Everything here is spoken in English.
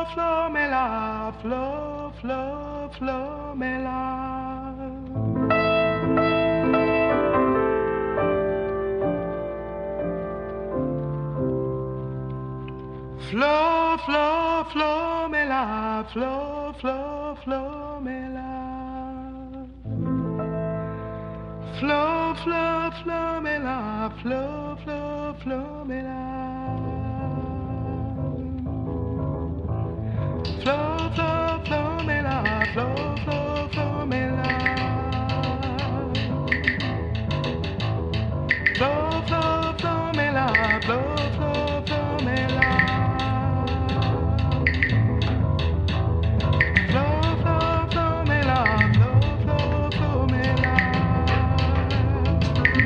flow, me la, flow, flow, flow, me la. Flow, flow, flow, me la, flow, flow, flow, me la. Flow, flow, flow, me la, flow, flow, flow, me la. Flow, flow, flow, me la, flow, flow.